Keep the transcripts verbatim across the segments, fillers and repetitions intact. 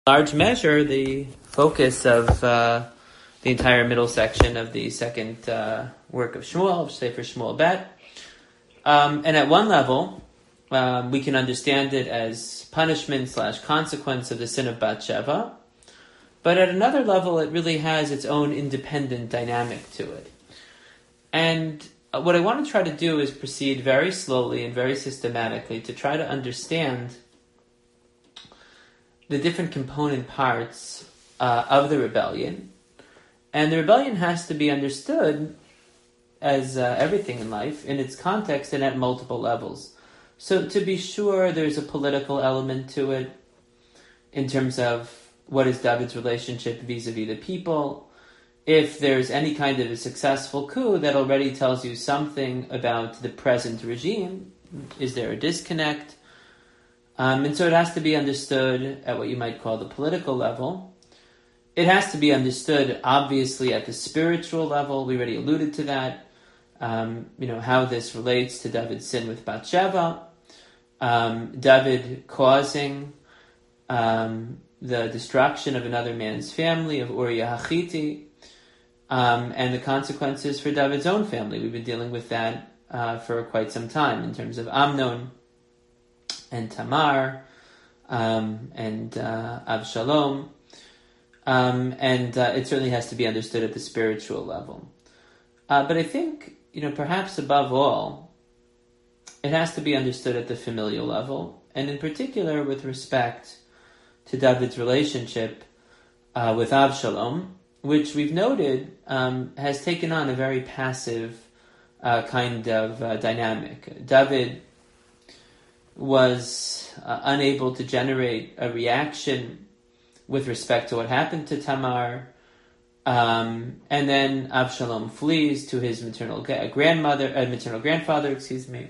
large measure, the focus of uh, the entire middle section of the second uh, work of Shmuel, of Sefer Shmuel Bet. Um, and at one level, um, we can understand it as punishment slash consequence of the sin of Bathsheba. But at another level, it really has its own independent dynamic to it. And what I want to try to do is proceed very slowly and very systematically to try to understand the different component parts uh, of the rebellion. And the rebellion has to be understood as uh, everything in life, in its context and at multiple levels. So to be sure, there's a political element to it in terms of what is David's relationship vis-a-vis the people. If there's any kind of a successful coup, that already tells you something about the present regime. Is there a disconnect? Um, and so it has to be understood at what you might call the political level. It has to be understood, obviously, at the spiritual level. We already alluded to that. Um, you know, how this relates to David's sin with Bathsheba. Um, David causing um, the destruction of another man's family, of Uriah Hachiti, um, and the consequences for David's own family. We've been dealing with that uh, for quite some time in terms of Amnon and Tamar, um, and uh, Avshalom, um, and uh, it certainly has to be understood at the spiritual level. Uh, but I think, you know, perhaps above all, it has to be understood at the familial level, and in particular with respect to David's relationship uh, with Avshalom, which we've noted um, has taken on a very passive uh, kind of uh, dynamic. David was uh, unable to generate a reaction with respect to what happened to Tamar. Um, and then Avshalom flees to his maternal grandmother, uh, maternal grandfather, excuse me.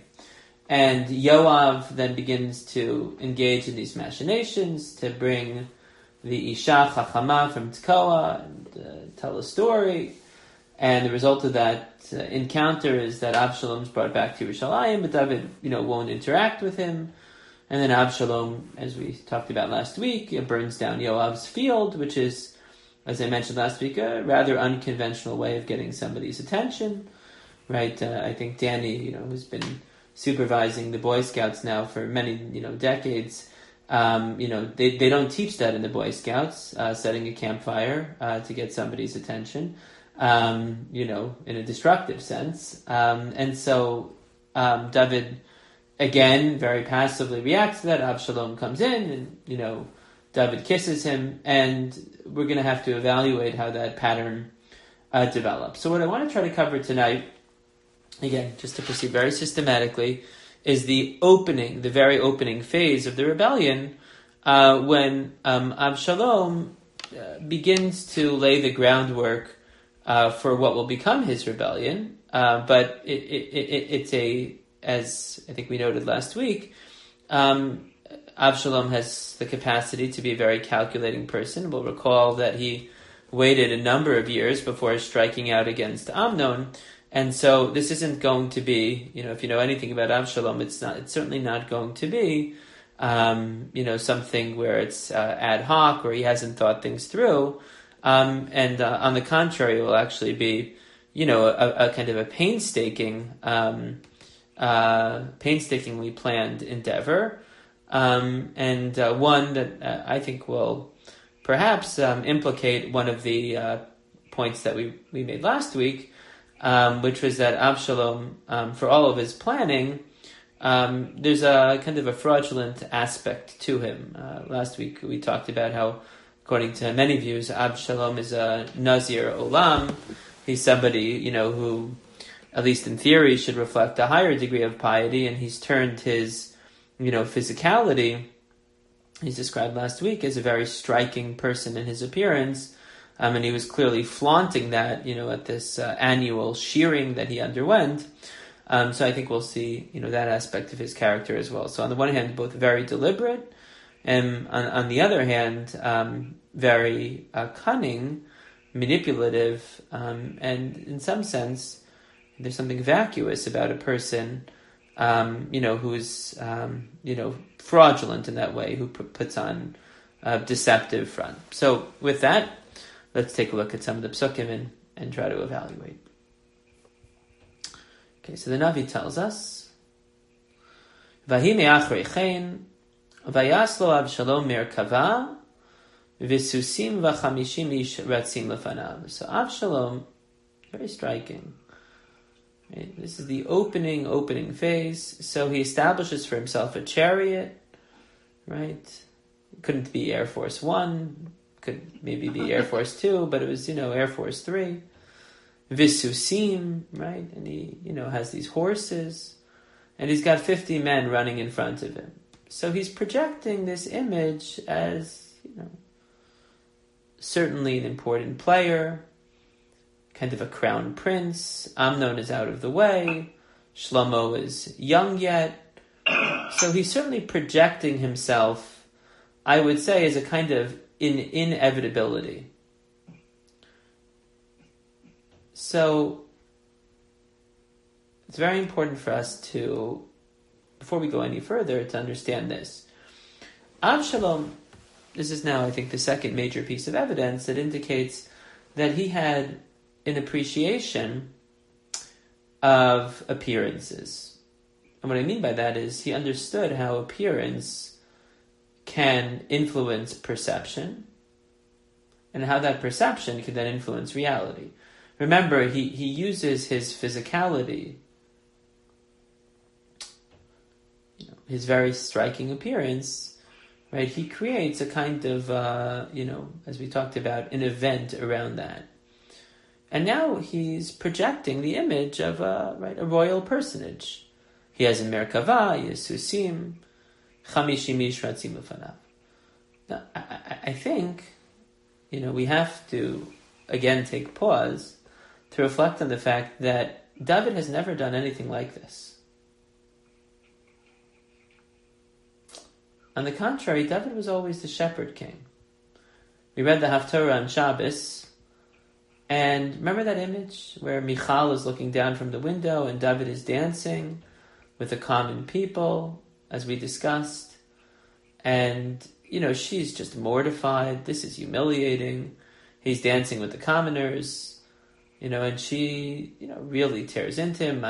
And Yoav then begins to engage in these machinations to bring the Isha Chachama from Tekoa and uh, tell a story. And the result of that uh, encounter is that Avshalom's brought back to Yerushalayim, but David, you know, won't interact with him. And then Avshalom, as we talked about last week, uh, burns down Yoav's field, which is, as I mentioned last week, a rather unconventional way of getting somebody's attention, right? Uh, I think Danny, you know, who's been supervising the Boy Scouts now for many, you know, decades, um, you know, they, they don't teach that in the Boy Scouts, uh, setting a campfire uh, to get somebody's attention. Um, you know, in a destructive sense. Um, and so um, David, again, very passively reacts to that. Avshalom comes in and, you know, David kisses him, and we're going to have to evaluate how that pattern uh, develops. So what I want to try to cover tonight, again, just to proceed very systematically, is the opening, the very opening phase of the rebellion, uh, when um, Avshalom uh, begins to lay the groundwork Uh, for what will become his rebellion, uh, but it, it, it, it's a, as I think we noted last week, um, Avshalom has the capacity to be a very calculating person. We'll recall that he waited a number of years before striking out against Amnon, and so this isn't going to be, you know, if you know anything about Avshalom, it's not, it's certainly not going to be, um, you know, something where it's uh, ad hoc, where he hasn't thought things through. Um, and uh, on the contrary, it will actually be, you know, a, a kind of a painstaking, um, uh, painstakingly planned endeavor, um, and uh, one that uh, I think will perhaps um, implicate one of the uh, points that we, we made last week, um, which was that Avshalom, um, for all of his planning, um, there's a kind of a fraudulent aspect to him. Uh, last week we talked about how, according to many views, Avshalom is a Nazir Olam. He's somebody, you know, who, at least in theory, should reflect a higher degree of piety, and he's turned his, you know, physicality, he's described last week, as a very striking person in his appearance, um, and he was clearly flaunting that, you know, at this uh, annual shearing that he underwent. Um, so I think we'll see, you know, that aspect of his character as well. So on the one hand, both very deliberate, and on, on the other hand, um, very uh, cunning, manipulative, um, and in some sense, there's something vacuous about a person, um, you know, who's, um, you know, fraudulent in that way, who p- puts on uh, deceptive front. So with that, let's take a look at some of the psukim and, and try to evaluate. Okay, so the Navi tells us, Vahi me'achrei chen, vayaslo Avshalom merkava, v'susim v'chamishim ish ratzim lefanav. So Avshalom, very striking. Right? This is the opening, opening phase. So he establishes for himself a chariot, right? It couldn't be Air Force One, could maybe be Air Force Two, but it was, you know, Air Force Three. Visusim, right? And he, you know, has these horses, and he's got fifty men running in front of him. So he's projecting this image as, you know, certainly an important player, kind of a crown prince. Amnon is out of the way. Shlomo is young yet. So he's certainly projecting himself, I would say, as a kind of in inevitability. So it's very important for us to, before we go any further, to understand this. Avshalom, this is now, I think, the second major piece of evidence that indicates that he had an appreciation of appearances. And what I mean by that is he understood how appearance can influence perception, and how that perception can then influence reality. Remember, he, he uses his physicality, you know, his very striking appearance, right? He creates a kind of, uh, you know, as we talked about, an event around that. And now he's projecting the image of a, right, a royal personage. He has a merkava, he has susim, chamishim ish ratzim lefanav. Now, I, I, I think, you know, we have to, again, take pause to reflect on the fact that David has never done anything like this. On the contrary, David was always the shepherd king. We read the Haftarah on Shabbos, and remember that image where Michal is looking down from the window and David is dancing with the common people, as we discussed, and, you know, she's just mortified. This is humiliating. He's dancing with the commoners. You know, and she, you know, really tears into him.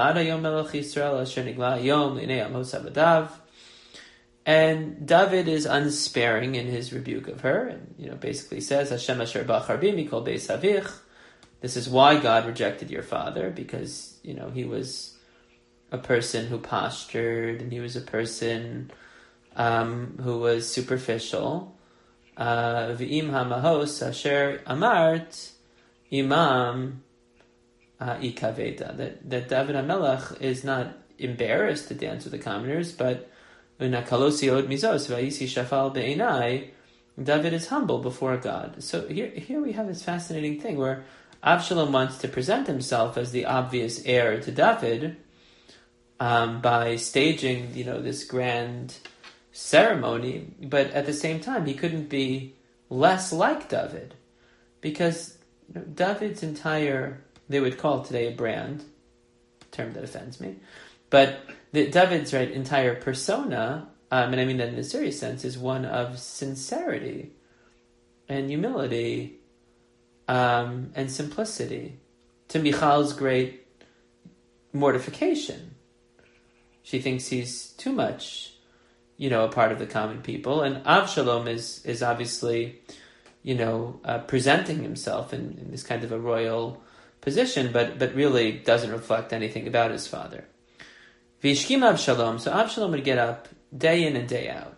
And David is unsparing in his rebuke of her, and, you know, basically says, Hashem asher bachar bi mikol beis avich. This is why God rejected your father, because, you know, he was a person who postured, and he was a person um, who was superficial. V'im hamahos asher amart Imam uh, ikaveda, that that David HaMelech is not embarrassed to dance with the commoners, but unakalosi od mizos va'isi shafal be'enai, David is humble before God. So here, here we have this fascinating thing where Avshalom wants to present himself as the obvious heir to David um, by staging, you know, this grand ceremony, but at the same time he couldn't be less like David, because you know, David's entire, they would call today a brand, term that offends me, but the, David's right entire persona, um, and I mean that in a serious sense, is one of sincerity and humility um, and simplicity, to Michal's great mortification. She thinks he's too much, you know, a part of the common people, and Avshalom is is obviously, you know, uh, presenting himself in, in this kind of a royal position, but but really doesn't reflect anything about his father. V'ishkim Avshalom, so Avshalom would get up day in and day out.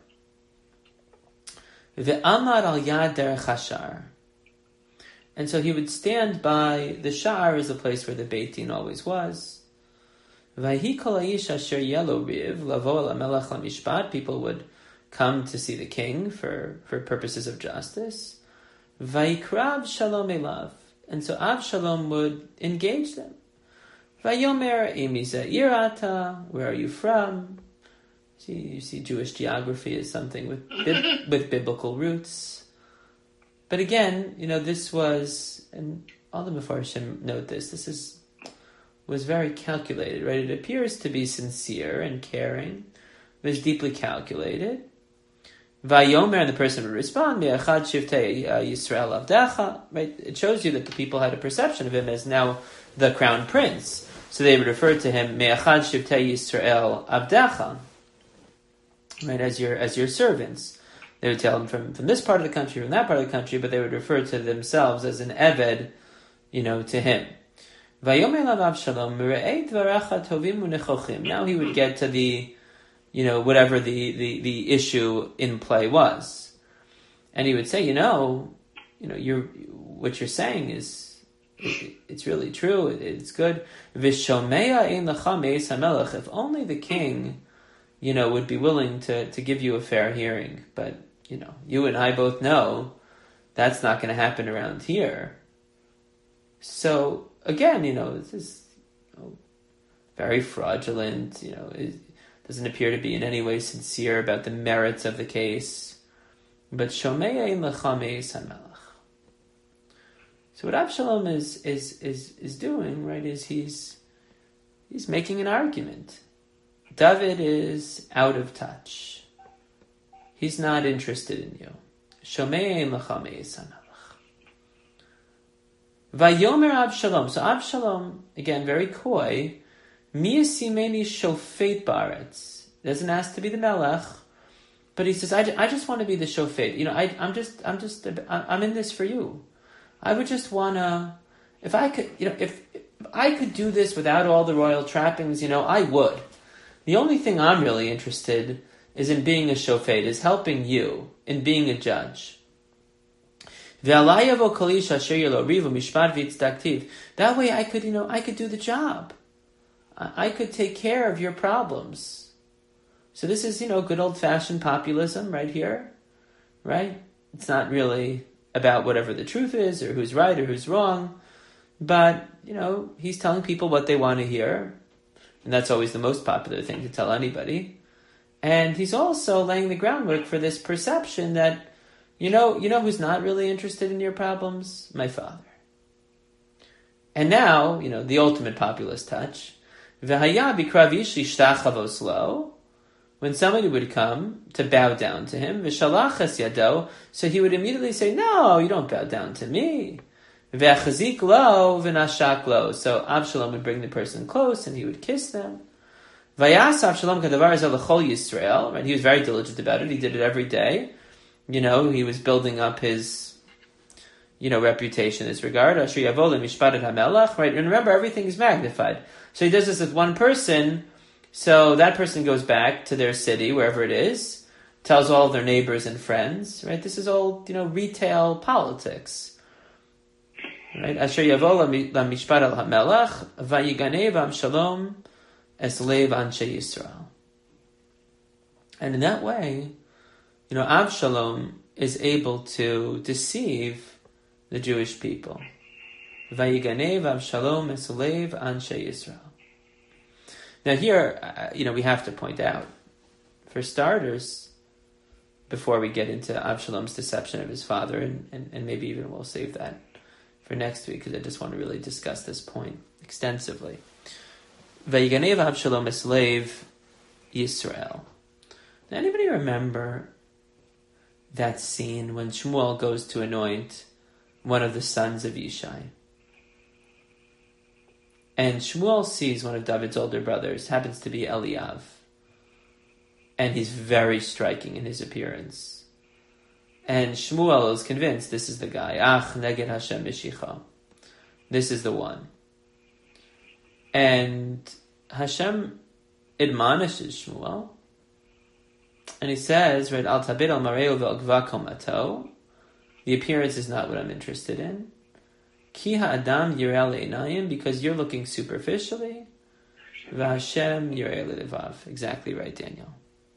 Ve'amar al yad derech hashar, and so he would stand by the shar, is the place where the Beit Din always was. V'hi kol ha'ish asher yelo riv lavo al hamelech lamishpat, people would come to see the king for, for purposes of justice. Vayikrav shalom elav, and so Avshalom would engage them. Vayomer imiza irata, where are you from? See, you see, Jewish geography is something with bib- with biblical roots. But again, you know, this was, and all the Mefarshim note this. This is was very calculated, right? It appears to be sincere and caring. It was deeply calculated. Vayomer, and the person would respond, Me'achad Shivtei Yisrael Avdecha. Right? It shows you that the people had a perception of him as now the crown prince. So they would refer to him, Me'achad Shivtei Yisrael Avdecha. Right, as your as your servants. They would tell him from, from this part of the country, from that part of the country, but they would refer to themselves as an Eved, you know, to him. Now he would get to the, you know, whatever the, the, the issue in play was. And he would say, you know, you know, you're, what you're saying is, it, it's really true, it, it's good. If only the king, you know, would be willing to, to give you a fair hearing. But, you know, you and I both know that's not going to happen around here. So, again, you know, this is you know, very fraudulent, you know, it doesn't appear to be in any way sincere about the merits of the case. But Shomei ein lecha me'es hamelech. So what Avshalom is, is, is, is doing, right, is he's, he's making an argument. David is out of touch. He's not interested in you. Shomei ein lecha me'es hamelech. Vayomer Avshalom. So Avshalom, again, very coy. Mi yasimeni shofet baretz. Doesn't ask to be the melech, but he says, I, I just want to be the shofet. You know, I, I'm just, I'm just, I'm in this for you. I would just want to, if I could, you know, if, if I could do this without all the royal trappings, you know, I would. The only thing I'm really interested is in being a shofet, is helping you in being a judge. That way I could, you know, I could do the job. I could take care of your problems. So this is, you know, good old-fashioned populism right here, right? It's not really about whatever the truth is or who's right or who's wrong, but, you know, he's telling people what they want to hear, and that's always the most popular thing to tell anybody. And he's also laying the groundwork for this perception that, you know, you know who's not really interested in your problems? My father. And now, you know, the ultimate populist touch. When somebody would come to bow down to him, so he would immediately say, no, you don't bow down to me. So Avshalom would bring the person close and he would kiss them. Right? He was very diligent about it. He did it every day. You know, he was building up his, you know, reputation in this regard. Right? And remember, everything is magnified. So he does this with one person, so that person goes back to their city, wherever it is, tells all their neighbors and friends, right? This is all, you know, retail politics. Right? Asher yavo lamishpat al hamelach, vayiganev Avshalom es lev anshe Yisrael. And in that way, you know, Avshalom is able to deceive the Jewish people. Vayiganev Avshalom es lev anshe Yisrael. Now here, uh, you know, we have to point out, for starters, before we get into Avshalom's deception of his father, and, and, and maybe even we'll save that for next week, because I just want to really discuss this point extensively. Vayiganev Avshalom es lev Yisrael. Now, anybody remember that scene when Shmuel goes to anoint one of the sons of Yishai? And Shmuel sees one of David's older brothers, happens to be Eliav. And he's very striking in his appearance. And Shmuel is convinced this is the guy. Ach, neged Hashem Mishicha. This is the one. And Hashem admonishes Shmuel. And he says, right, Al tabid al mareu ve'ogva komato. The appearance is not what I'm interested in. Ki ha'adam yireh le'inayim, because you're looking superficially. V'Hashem yireh le'levav. Exactly right, Daniel.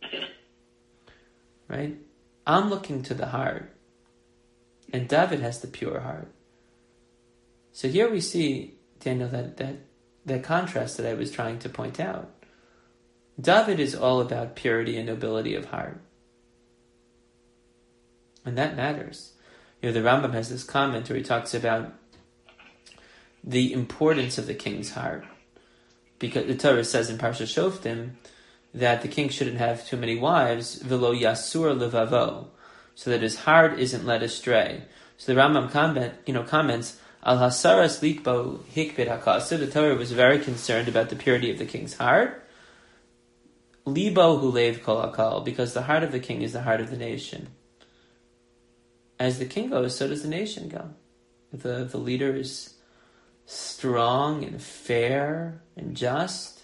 Right? I'm looking to the heart. And David has the pure heart. So here we see, Daniel, that, that, that contrast that I was trying to point out. David is all about purity and nobility of heart. And that matters. You know, the Rambam has this comment where he talks about the importance of the king's heart. Because the Torah says in Parsha Shoftim, that the king shouldn't have too many wives, velo yasur levavo, so that his heart isn't led astray. So the Rambam comment, you know, comments, al hasaras likbo hikbid hakasa, the Torah was very concerned about the purity of the king's heart. Libo hulev kol hakal, because the heart of the king is the heart of the nation. As the king goes, so does the nation go. If the, the leader is strong and fair and just,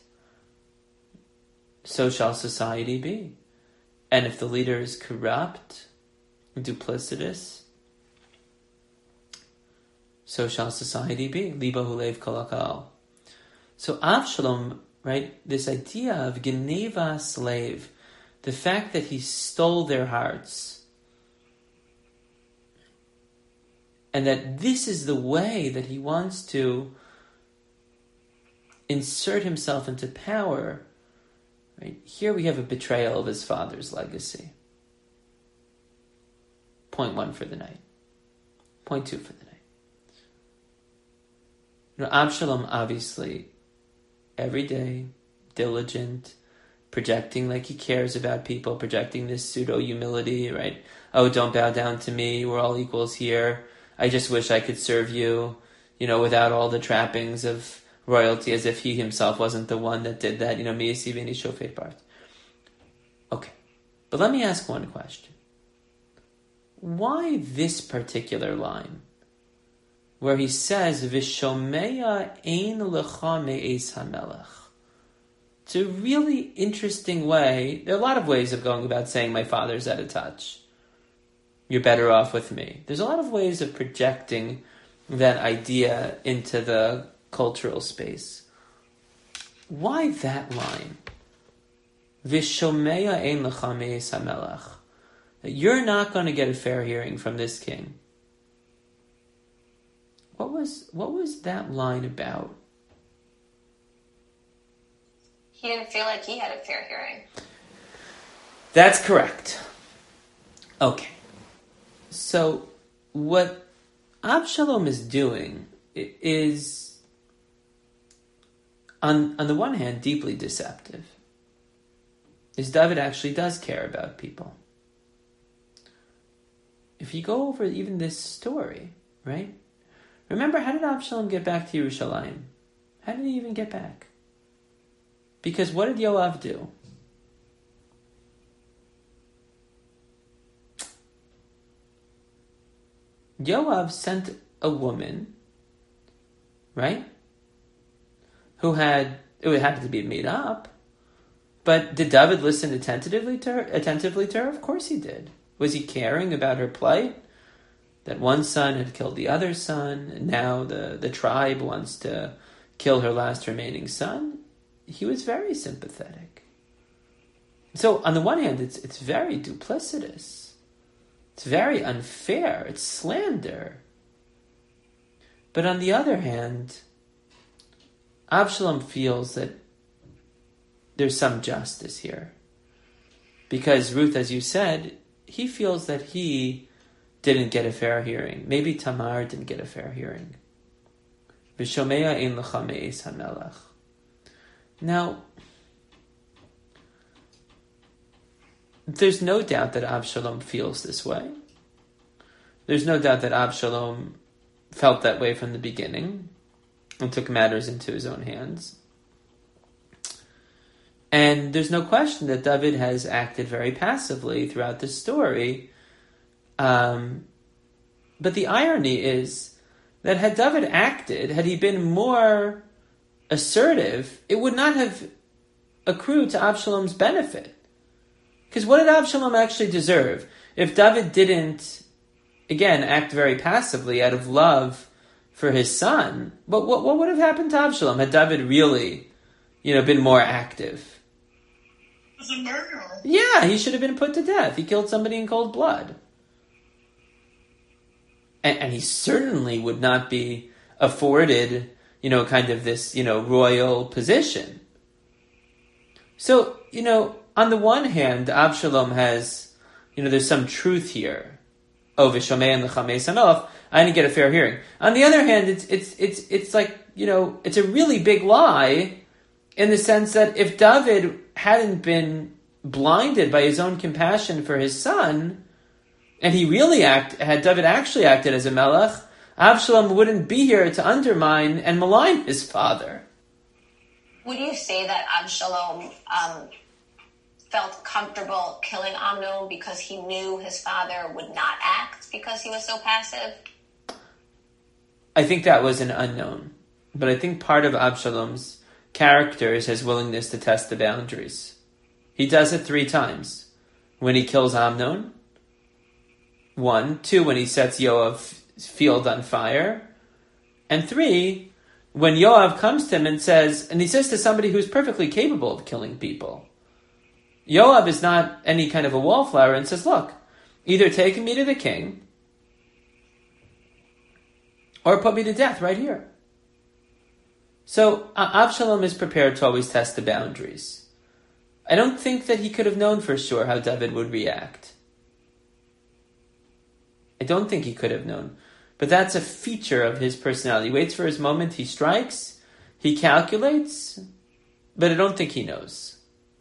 so shall society be. And if the leader is corrupt, duplicitous, so shall society be. Liba hulev kol hakal. So Avshalom, right, this idea of geneva slave, the fact that he stole their hearts, and that this is the way that he wants to insert himself into power. Right? Here we have a betrayal of his father's legacy. Point one for the night. Point two for the night. You know, Absalom, obviously, every day, diligent, projecting like he cares about people, projecting this pseudo-humility, right? Oh, don't bow down to me, we're all equals here. I just wish I could serve you, you know, without all the trappings of royalty, as if he himself wasn't the one that did that, you know, mi yisiv ani shofet part. Okay, but let me ask one question. Why this particular line, where he says, Vishomeya ein lecha me'es hamelech? It's a really interesting way. There are a lot of ways of going about saying my father's out of touch. You're better off with me. There's a lot of ways of projecting that idea into the cultural space. Why that line? Vishomeya ein lecha me'es hamelech. You're not going to get a fair hearing from this king. What was what was that line about? He didn't feel like he had a fair hearing. That's correct. Okay. So what Absalom is doing is, on, on the one hand, deeply deceptive. Is David actually does care about people. If you go over even this story, right? Remember, how did Absalom get back to Yerushalayim? How did he even get back? Because what did Yoav do? Yoav sent a woman, right? Who had, it happened to be made up, but did David listen attentively to her? Attentively to her? Of course he did. Was he caring about her plight? That one son had killed the other son, and now the, the tribe wants to kill her last remaining son? He was very sympathetic. So on the one hand, it's it's very duplicitous. It's very unfair. It's slander. But on the other hand, Absalom feels that there's some justice here. Because Ruth, as you said, he feels that he didn't get a fair hearing. Maybe Tamar didn't get a fair hearing. V'shomeya ein lecha me'es hamelech. Now, there's no doubt that Absalom feels this way. There's no doubt that Absalom felt that way from the beginning and took matters into his own hands. And there's no question that David has acted very passively throughout the story. Um, but the irony is that had David acted, had he been more assertive, it would not have accrued to Absalom's benefit. Because what did Absalom actually deserve? If David didn't, again, act very passively out of love for his son, but what, what would have happened to Absalom had David really, you know, been more active? He was a murderer. Yeah, he should have been put to death. He killed somebody in cold blood. And, and he certainly would not be afforded, you know, kind of this, you know, royal position. So, you know, on the one hand, Absalom has, you know, there's some truth here. Oh, v'shomei and lecha me'es hamelech, I didn't get a fair hearing. On the other hand, it's it's it's it's like, you know, it's a really big lie in the sense that if David hadn't been blinded by his own compassion for his son, and he really act had David actually acted as a melech, Absalom wouldn't be here to undermine and malign his father. Would you say that Absalom um, felt comfortable killing Amnon because he knew his father would not act because he was so passive? I think that was an unknown. But I think part of Absalom's character is his willingness to test the boundaries. He does it three times. When he kills Amnon. One. Two, when he sets Yoav's field on fire. And three, when Yoav comes to him and says, and he says to somebody who's perfectly capable of killing people. Yoav is not any kind of a wallflower and says, look, either take me to the king or put me to death right here. So uh, Absalom is prepared to always test the boundaries. I don't think that he could have known for sure how David would react. I don't think he could have known. But that's a feature of his personality. He waits for his moment, he strikes, he calculates, but I don't think he knows.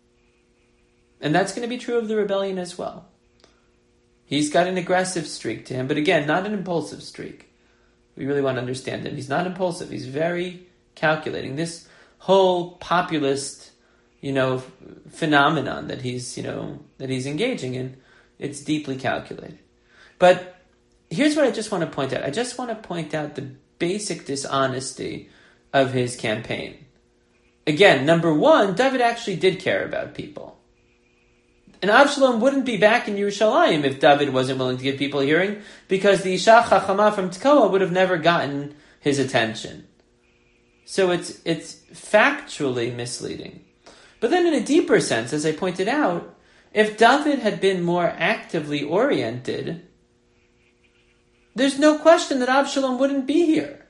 And that's going to be true of the rebellion as well. He's got an aggressive streak to him, but again, not an impulsive streak. We really want to understand him. He's not impulsive. He's very calculating. This whole populist, you know, phenomenon that he's, you know, that he's engaging in, it's deeply calculated. But here's what I just want to point out. I just want to point out the basic dishonesty of his campaign. Again, number one, David actually did care about people. And Absalom wouldn't be back in Yerushalayim if David wasn't willing to give people a hearing, because the Isha Chachama from Tekoa would have never gotten his attention. So it's it's factually misleading. But then in a deeper sense, as I pointed out, if David had been more actively oriented, there's no question that Absalom wouldn't be here.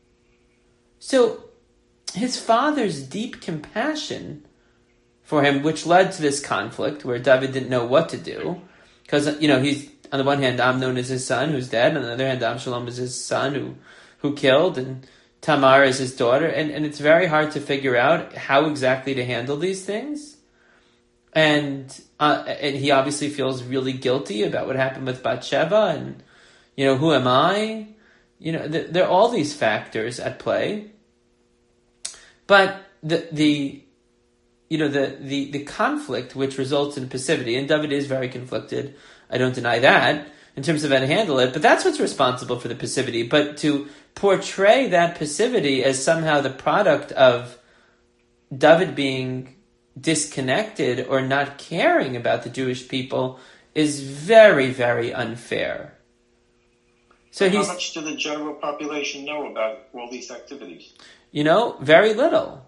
So his father's deep compassion for him, which led to this conflict where David didn't know what to do, because, you know, he's, on the one hand, Amnon is his son who's dead, on the other hand, Absalom is his son who, who killed, and Tamar is his daughter, and, and it's very hard to figure out how exactly to handle these things. And uh, and he obviously feels really guilty about what happened with Bathsheba, and, you know, who am I? You know, th- there are all these factors at play. But the the you know the, the, the conflict which results in passivity, and David is very conflicted, I don't deny that, in terms of how to handle it, but that's what's responsible for the passivity. But to portray that passivity as somehow the product of David being disconnected or not caring about the Jewish people is very, very unfair. So How he's, much do the general population know about all these activities? You know, very little.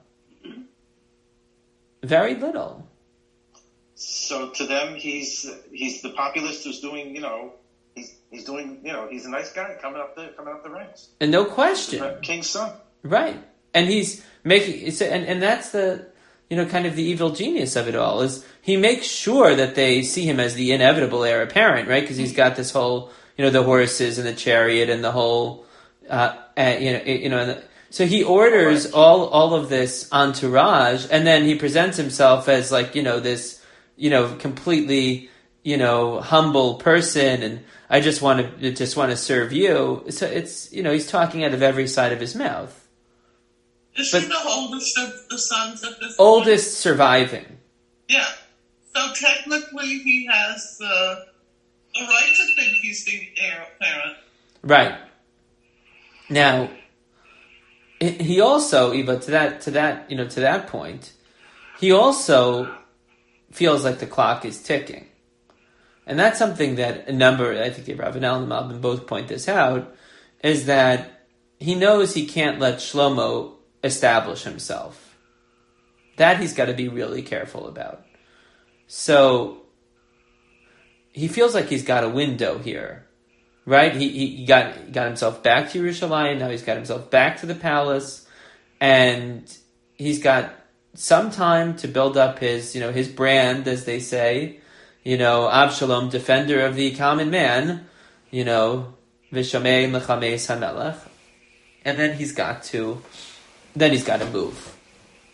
Very little. So to them, he's he's the populist who's doing, you know, he's he's doing, you know, he's a nice guy coming up the coming up the ranks. And no question. King's son. Right. And he's making, it's, and, and that's the, you know, kind of the evil genius of it all, is he makes sure that they see him as the inevitable heir apparent, right? Because he's got this whole, you know, the horses and the chariot and the whole, uh, uh you know, you know, and the, so he orders right. all all of this entourage, and then he presents himself as, like, you know, this, you know, completely, you know, humble person, and I just want to just want to serve you. So it's, you know, he's talking out of every side of his mouth. Is he the oldest of the sons at this Oldest point? surviving. Yeah. So technically he has the, the right to think he's the heir apparent. Right. Now, he also, Eva, to that, to that, you know, to that point, he also feels like the clock is ticking. And that's something that a number, I think Abravanel and Malbim both point this out, is that he knows he can't let Shlomo establish himself. That he's got to be really careful about. So he feels like he's got a window here, right? He he got he got himself back to Yerushalayim. Now he's got himself back to the palace, and he's got some time to build up his, you know, his brand, as they say. You know, Absalom, defender of the common man. You know, V'shamei Mechameis HaMelech, and then he's got to, then he's got to move.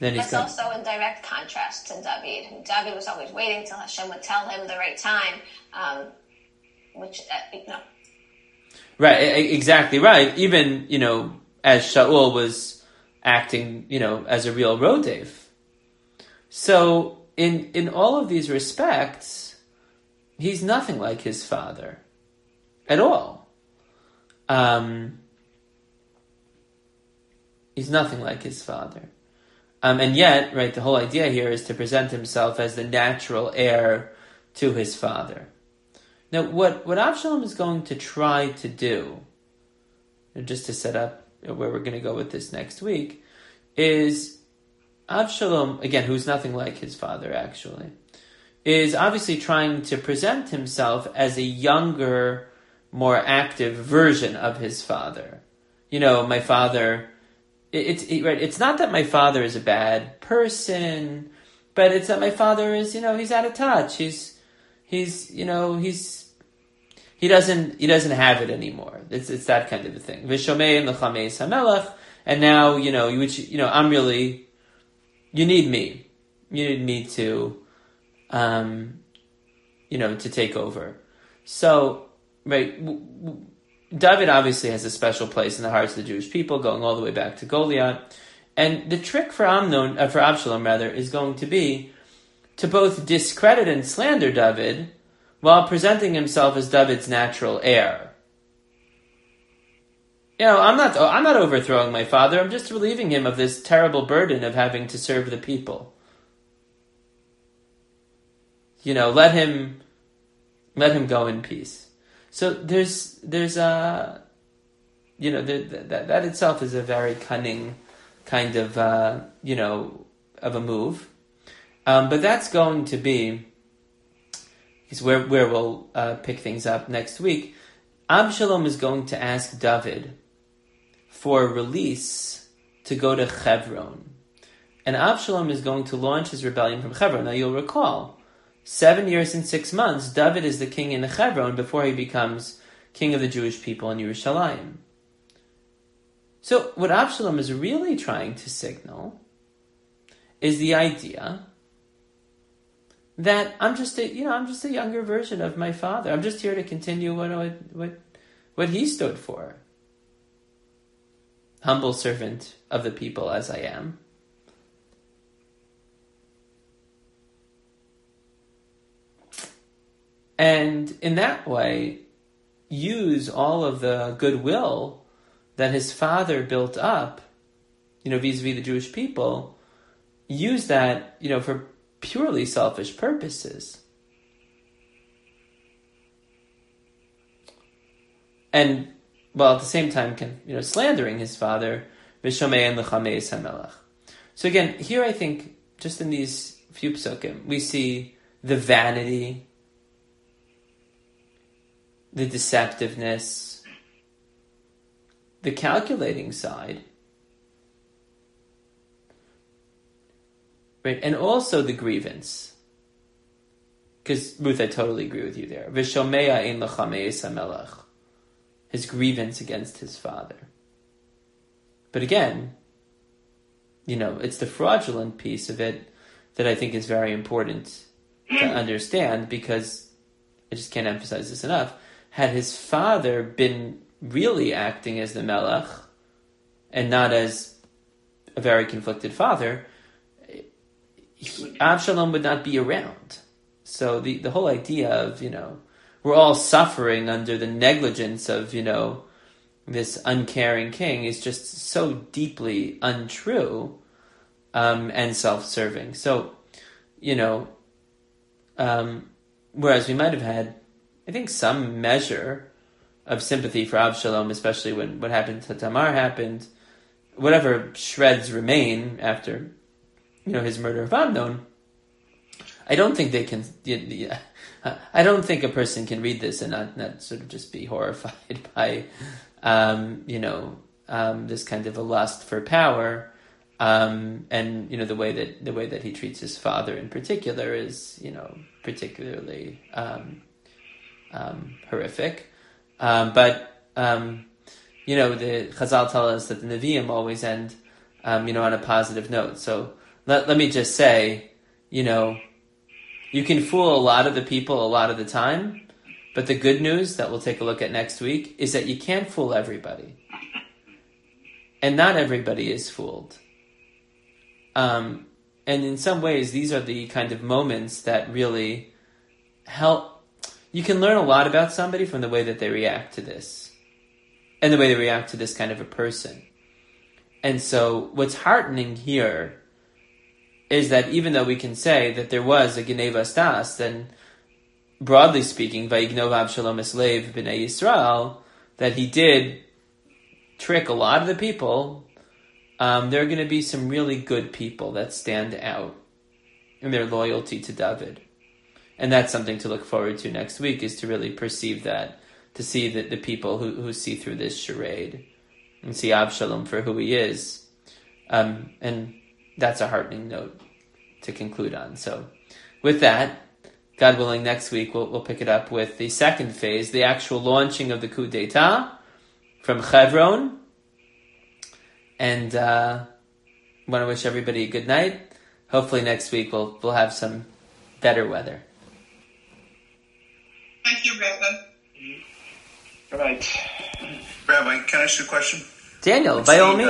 Then he's That's got, also in direct contrast to David. David was always waiting till Hashem would tell him the right time, um, which, uh, you know. Right, exactly right. Even, you know, as Shaul was acting, you know, as a real Rodev. So, in in all of these respects, he's nothing like his father. At all. Um, he's nothing like his father. Um, and yet, right, the whole idea here is to present himself as the natural heir to his father. Now, what, what Avshalom is going to try to do, just to set up where we're going to go with this next week, is Avshalom, again, who's nothing like his father, actually, is obviously trying to present himself as a younger, more active version of his father. You know, my father... It's it, right. It's not that my father is a bad person, but it's that my father is, you know, he's out of touch. He's, he's, you know, he's, he doesn't, he doesn't have it anymore. It's it's that kind of a thing. V'shomei l'chamei samelach, and now, you know, which, you know, I'm really, you need me, you need me to, um, you know, to take over. So, right. W- w- David obviously has a special place in the hearts of the Jewish people, going all the way back to Goliath. And the trick for Amnon, uh, for Absalom rather, is going to be to both discredit and slander David while presenting himself as David's natural heir. You know, I'm not, I'm not overthrowing my father. I'm just relieving him of this terrible burden of having to serve the people. You know, let him, let him go in peace. So there's there's a, you know, the, the, that that itself is a very cunning kind of uh, you know of a move, um, but that's going to be is where where we'll uh, pick things up next week. Absalom is going to ask David for release to go to Hebron, and Absalom is going to launch his rebellion from Hebron. Now you'll recall. Seven years and six months, David is the king in Hebron before he becomes king of the Jewish people in Yerushalayim. So what Absalom is really trying to signal is the idea that I'm just a, you know, I'm just a younger version of my father. I'm just here to continue what what what he stood for. Humble servant of the people as I am. And in that way, use all of the goodwill that his father built up, you know, vis-a-vis the Jewish people, use that, you know, for purely selfish purposes. And, well, at the same time, can, you know, slandering his father, v'shomei and l'chamei samelach. So again, here I think, just in these few psukim, we see the vanity, the deceptiveness, the calculating side, right, and also the grievance. Because Ruth, I totally agree with you there. V'shomea ein l'chamei samelach, his grievance against his father. But again, you know, it's the fraudulent piece of it that I think is very important to understand, because I just can't emphasize this enough. Had his father been really acting as the Melech and not as a very conflicted father, he, Absalom would not be around. So the, the whole idea of, you know, we're all suffering under the negligence of, you know, this uncaring king is just so deeply untrue um, and self-serving. So, you know, um, whereas we might have had, I think, some measure of sympathy for Avshalom, especially when what happened to Tamar happened, whatever shreds remain after, you know, his murder of Amnon, I don't think they can, yeah, I don't think a person can read this and not, not sort of just be horrified by, um, you know, um, this kind of a lust for power. Um, and, you know, the way that, the way that he treats his father in particular is, you know, particularly, um, Um, horrific, um, but um, you know, the Chazal tell us that the Nevi'im always end, um, you know, on a positive note. So let, let me just say, you know, you can fool a lot of the people a lot of the time, but the good news that we'll take a look at next week is that you can't fool everybody. And not everybody is fooled. Um, and in some ways, these are the kind of moments that really help. You can learn a lot about somebody from the way that they react to this. And the way they react to this kind of a person. And so what's heartening here is that even though we can say that there was a Geneva Stas, then broadly speaking, Vayignov Avshalom Eslev B'nai Yisrael, that he did trick a lot of the people, um, there are going to be some really good people that stand out in their loyalty to David. And that's something to look forward to next week, is to really perceive that, to see the, the people who, who see through this charade and see Avshalom for who he is. Um, and that's a heartening note to conclude on. So with that, God willing, next week we'll, we'll pick it up with the second phase, the actual launching of the coup d'etat from Hebron. And uh, I want to wish everybody a good night. Hopefully next week we'll we'll have some better weather. Thank you, Rabbi. Good night. Rabbi, can I ask you a question? Daniel, What's by the, all means.